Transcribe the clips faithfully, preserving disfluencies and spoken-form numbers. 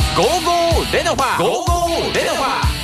ゴーゴーレノファゴーゴーレノファゴーゴーレノフ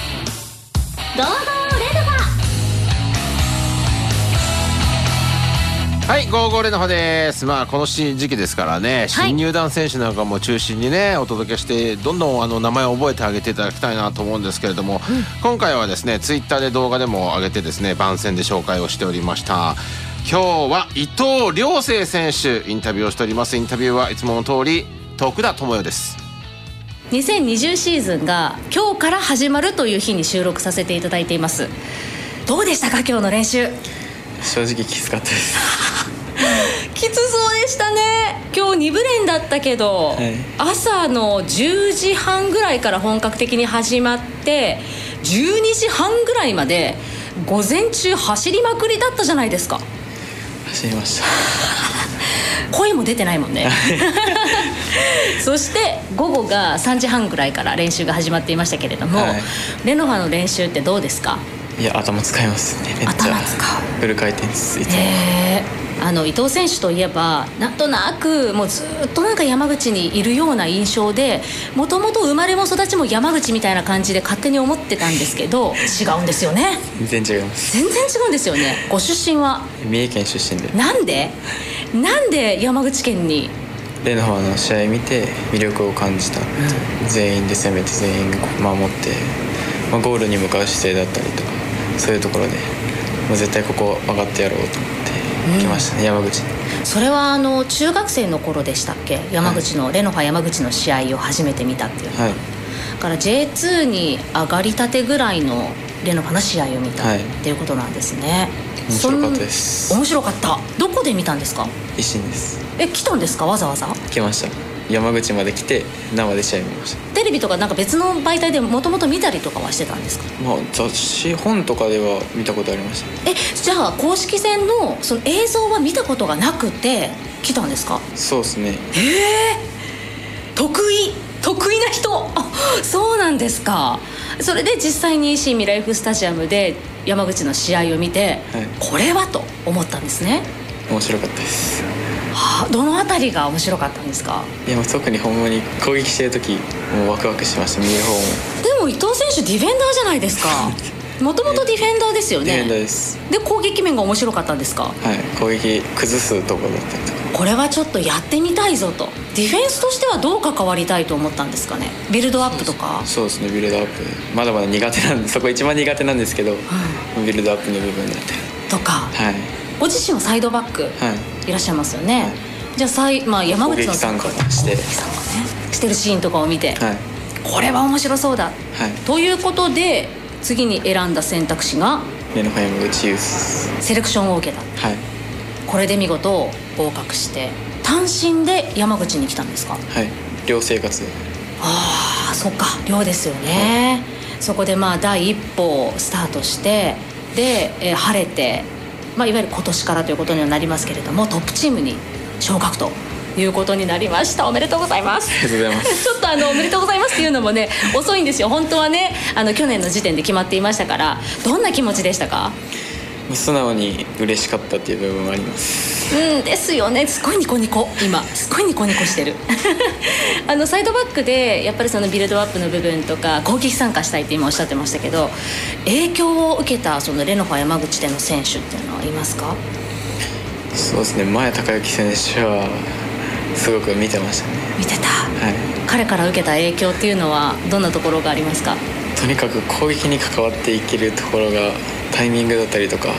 ァ。 はい、ゴーゴーレノファです。まあこの時期ですからね、新入団選手なんかも中心にねお届けして、どんどんあの名前を覚えてあげていただきたいなと思うんですけれども、うん、今回はですねツイッターで動画でも上げてですね番宣で紹介をしておりました。今日は伊藤亮星選手インタビューをしております。インタビューはいつもの通り徳田智代です。 にせんにじゅうシーズンが今日から始まるという日に収録させていただいています。どうでしたか今日の練習。 正直きつかったですきつそうでしたね。今日に部練だったけど、はい、朝のじゅうじはんぐらいから本格的に始まってじゅうにじはんぐらいまで午前中走りまくりだったじゃないですか。 走りました声も出てないもんねそして午後がさんじはんぐらいから練習が始まっていましたけれども、はい、レノファの練習ってどうですか。 いや頭使いますね。めっちゃ頭使う。 フル回転ですいつも。 あの伊藤選手といえばなんとなくもうずっとなんか山口にいるような印象で、もともと生まれも育ちも山口みたいな感じで勝手に思ってたんですけど違うんですよね。 全然違います。 全然違うんですよね。ご出身は三重県出身で。 なんでなんで山口県に。 レノファの試合見て魅力を感じたって、うん、全員で攻めて全員守って、まあ、ゴールに向かう姿勢だったりとかそういうところでもう絶対ここ上がってやろうと思って来ましたね、うん、山口に。 それはあの中学生の頃でしたっけ。山口の、はい、レノファ山口の試合を初めて見たっていうのは、はい、だから ジェイツー に上がりたてぐらいのレノファの試合を見た、はい、っていうことなんですね。 面白かったです。 面白かった。どこで見たんですか。 維新です。え来たんですか。わざわざ来ました。山口まで来て生で試合見ました。 テレビとかなんか別の媒体でもともと見たりとかはしてたんですか。 まあ雑誌本とかでは見たことありました。 えじゃあ公式戦 の, その映像は見たことがなくて来たんですか。 そうですね。 へえ得意得意な人。あそうなんですか。それで実際に新未来フスタジアムで山口の試合を見て、はい、これはと思ったんですね。 面白かったです。 はあ、どのあたりが面白かったんですか。 いやもう特にほんまに攻撃してる時もうワクワクしました。見る方も。 でも伊藤選手ディフェンダーじゃないですかもともとディフェンダーですよね。 ディフェンダーです。 で攻撃面が面白かったんですか。 はい攻撃崩すところだったりとか。 これはちょっとやってみたいぞと。ディフェンスとしてはどう関わりたいと思ったんですかね。ビルドアップとか。 そうですねビルドアップまだまだ苦手なんでそこ一番苦手なんですけど、うん、ビルドアップの部分だったりとか、 はい、 ご自身はサイドバックいらっしゃいますよね、はい、じゃあさい、まあ、山口の攻撃参加して攻撃参加、ね、してるシーンとかを見て、はい、これは面白そうだ、はい、ということで次に選んだ選択肢がレノファ山口ユースセレクションを受けた、はい、これで見事合格して単身で山口に来たんですか。 はい寮生活。 ああそっか寮ですよね、はい、そこでまあ第一歩をスタートしてで、えー、晴れて、まあ、いわゆる今年からということにはなりますけれどもトップチームに昇格ということになりました。おめでとうございます。 ありがとうございますちょっとあのおめでとうございますっていうのもね遅いんですよ。本当はねあの去年の時点で決まっていましたから。どんな気持ちでしたか。 素直に嬉しかったっていう部分もあります。 うんですよね。すごいニコニコ今すごいニコニコしてるあのサイドバックでやっぱりそのビルドアップの部分とか攻撃参加したいって今おっしゃってましたけど、影響を受けたそのレノファ山口での選手っていうのはいますか。 そうですね前高之選手はすごく見てましたね。 見てた、 はい、 彼から受けた影響っていうのはどんなところがありますか。 とにかく攻撃に関わっていけるところがタイミングだったりとか、うん、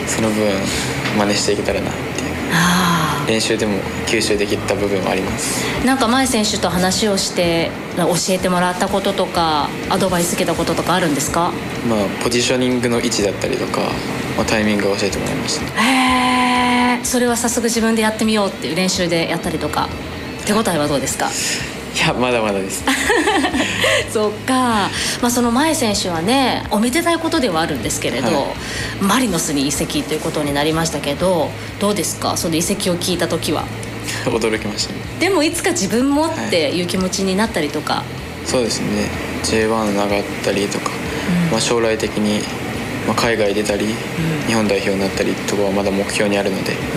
その分真似していけたらなっていうあ練習でも吸収できた部分もあります。 なんか前選手と話をして教えてもらったこととかアドバイス受けたこととかあるんですか。 まあ、ポジショニングの位置だったりとか、まあ、タイミングを教えてもらいました。 へえそれは早速自分でやってみようっていう練習でやったりとか手応えはどうですか。 いやまだまだですそっか、まあ、その前選手はねおめでたいことではあるんですけれど、はい、マリノスに移籍ということになりましたけどどうですかその移籍を聞いた時は。 驚きましたね。 でもいつか自分もっていう気持ちになったりとか、はい、 そうですね ジェイワン 上がったりとか、うんまあ、将来的にまあ、海外出たり、うん、日本代表になったりとかはまだ目標にあるので、うん、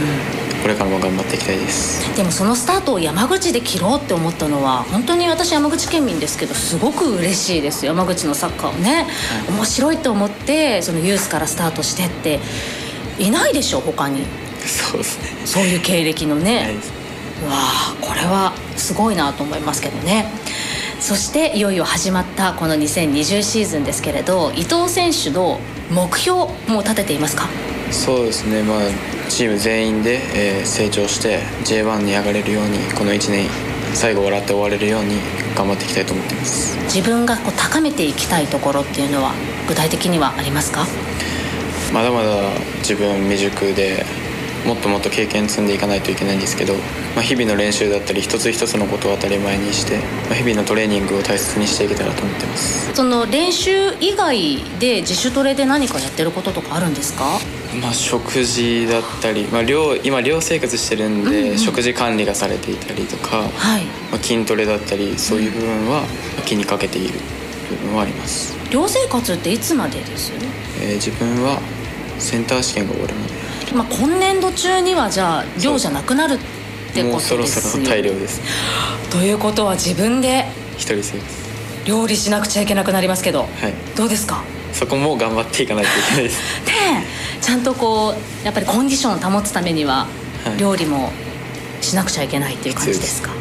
これからも頑張っていきたいです。 でもそのスタートを山口で切ろうって思ったのは本当に私山口県民ですけどすごく嬉しいです。山口のサッカーをね、はい、面白いと思ってそのユースからスタートしてっていないでしょ他に。 そうですね、 そういう経歴のね、はい、うわあこれはすごいなと思いますけどね。そしていよいよ始まったこのにせんにじゅうシーズンですけれど、伊藤選手の目標も立てていますか？ そうですね、まあ、チーム全員で、えー、成長して ジェイワン に上がれるようにこのいちねん最後笑って終われるように頑張っていきたいと思っています。 自分がこう高めていきたいところっていうのは具体的にはありますか？ まだまだ自分未熟でもっともっと経験積んでいかないといけないんですけど、まあ、日々の練習だったり一つ一つのことを当たり前にして、まあ、日々のトレーニングを大切にしていけたらと思ってます。 その練習以外で自主トレで何かやってることとかあるんですか？ まあ、食事だったり、まあ、寮今寮生活してるんで、うんうん、食事管理がされていたりとか、はい、まあ、筋トレだったりそういう部分は気にかけている部分はあります。 寮生活っていつまでです？ えー、自分はセンター試験が終わるので、 まあ、今年度中にはじゃあ寮じゃなくなるってことですよ。もうそろそろ大寮です。 ということは自分で一人生活料理しなくちゃいけなくなりますけど、はい、どうですか？ そこも頑張っていかないといけないですでちゃんとこうやっぱりコンディションを保つためには料理もしなくちゃいけないっていう感じですか？はい、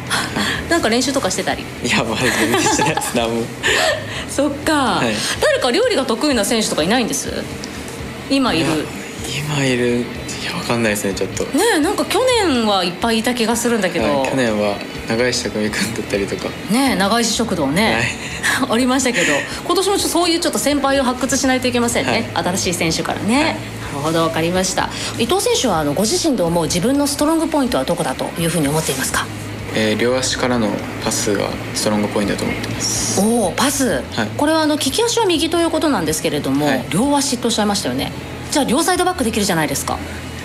なんか練習とかしてたり？ いや、まだ全然してないです何もそっか、はい、誰か料理が得意な選手とかいないんです？今いる今いるいや分かんないですねちょっとね。えなんか去年はいっぱいいた気がするんだけど、 はい、去年は長石匠君だったりとかねえ長石食堂ね、はい、ありましたけど今年もちょっとそういうちょっと先輩を発掘しないといけませんね、はい、新しい選手からね、はい、なるほど分かりました。伊藤選手はあのご自身で思う自分のストロングポイントはどこだというふうに思っていますか？ えー、両足からのパスがストロングポイントだと思ってます。 おおパス、はい、これはあの利き足は右ということなんですけれども、はい、両足とおっしゃいましたよね。じゃあ両サイドバックできるじゃないですか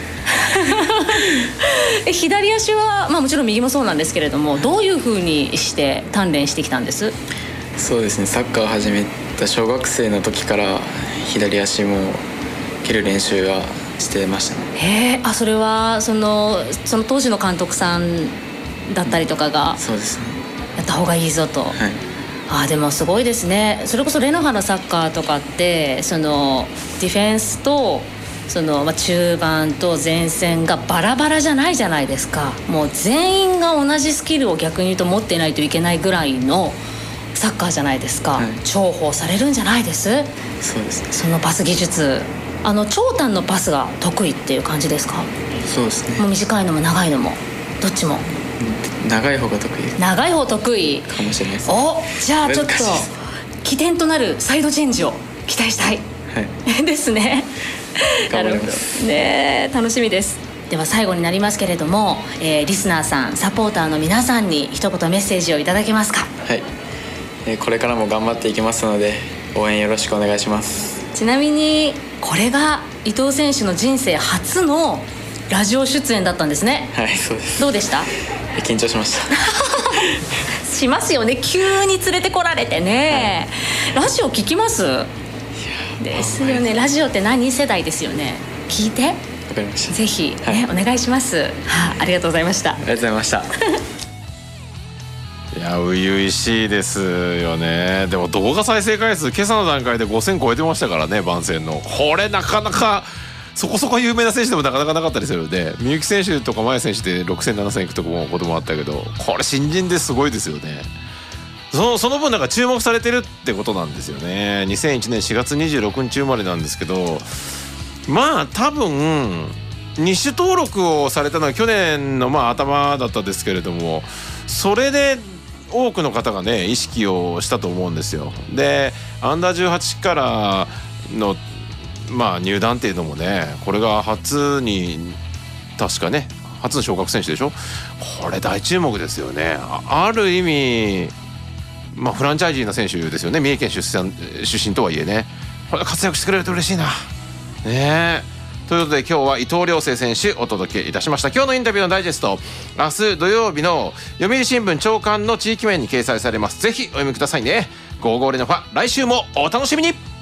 え左足は、まあ、もちろん右もそうなんですけれどもどういうふうにして鍛錬してきたんです？ そうですね、サッカーを始めた小学生の時から左足も蹴る練習はしてましたね。 へえ、あそれはその、その当時の監督さんだったりとかが、 そうですね、 やった方がいいぞと、はい、あでもすごいですね。それこそレノファのサッカーとかってそのディフェンスとその、まあ、中盤と前線がバラバラじゃないじゃないですか。もう全員が同じスキルを逆に言うと持っていないといけないぐらいのサッカーじゃないですか、はい、重宝されるんじゃないです？ そうですね。 そのパス技術、あの長短のパスが得意っていう感じですか？ そうですね。 もう短いのも長いのもどっちも？ 長い方が得意。 長い方得意かもしれないです。 お、じゃあちょっと起点となるサイドチェンジを期待したい、はい、ですね。 頑張ります。 ね、楽しみです。では最後になりますけれども、えー、リスナーさんサポーターの皆さんに一言メッセージをいただけますか？ はい、えー、これからも頑張っていきますので応援よろしくお願いします。 ちなみにこれが伊藤選手の人生初のラジオ出演だったんですね。 はい、そうです。 どうでした？ 緊張しましたしますよね、急に連れてこられてね、はい、ラジオ聞きます？ですよね。ラジオって何世代ですよね。聞いて。わかりました。 ぜひ、ね、はい、お願いします、はあ、ありがとうございました。 ありがとうございましたいや初々しいですよね。でも動画再生回数今朝の段階でごせん超えてましたからね、番宣の。これなかなかそこそこ有名な選手でもなかなかなかったりするので、みゆき選手とか前選手でろくせんななせんいくとこもこともあったけど、これ新人ですごいですよね。その、その分なんか注目されてるってことなんですよね。にせんいちねんしがつにじゅうろくにち生まれなんですけど、まあ多分二種登録をされたのは去年のまあ頭だったですけれども、それで多くの方がね意識をしたと思うんですよ。でアンダーじゅうはちからのまあ入団っていうのもね、これが初に確かね初の昇格選手でしょ。これ大注目ですよね。 あ, ある意味まあフランチャイジーな選手ですよね。三重県出身出身とはいえね、これ活躍してくれると嬉しいなねえ。ということで今日は伊藤亮星選手お届けいたしました。今日のインタビューのダイジェスト、明日土曜日の読売新聞朝刊の地域面に掲載されます。ぜひお読みくださいね。ゴーゴーレノファ、来週もお楽しみに。